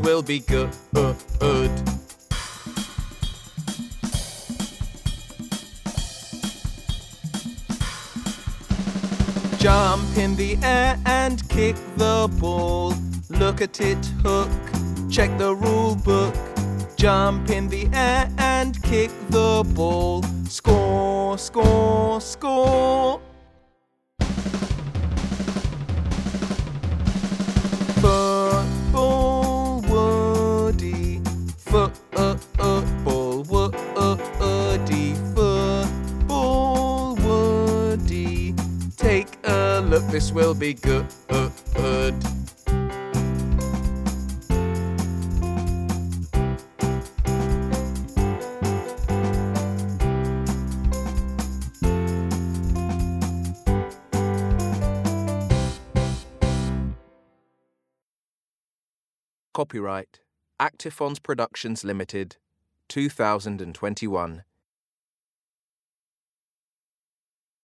will be good. Jump in the air and kick the ball. Look at it hook, check the rule book. Jump in the air and kick the ball. Score, score, score. Football, Woody. Football, Woody. Football, Woody. Take a look, this will be good. Copyright Actifons Productions Limited, 2021.